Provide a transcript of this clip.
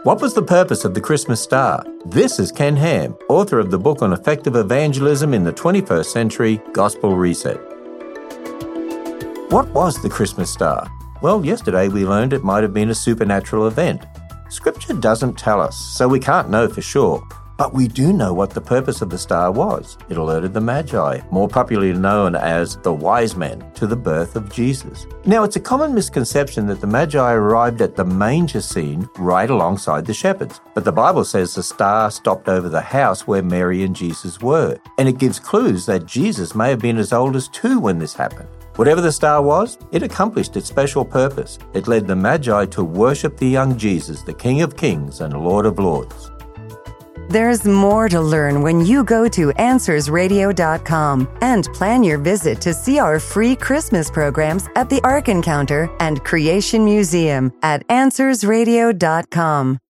What was the purpose of the Christmas star? This is Ken Ham, author of the book on effective evangelism in the 21st century, Gospel Reset. What was the Christmas star? Well, yesterday we learned it might have been a supernatural event. Scripture doesn't tell us, so we can't know for sure. But we do know what the purpose of the star was. It alerted the Magi, more popularly known as the wise men, to the birth of Jesus. Now, it's a common misconception that the Magi arrived at the manger scene right alongside the shepherds. But the Bible says the star stopped over the house where Mary and Jesus were. And it gives clues that Jesus may have been as old as 2 when this happened. Whatever the star was, it accomplished its special purpose. It led the Magi to worship the young Jesus, the King of Kings and Lord of Lords. There's more to learn when you go to AnswersRadio.com and plan your visit to see our free Christmas programs at the Ark Encounter and Creation Museum at AnswersRadio.com.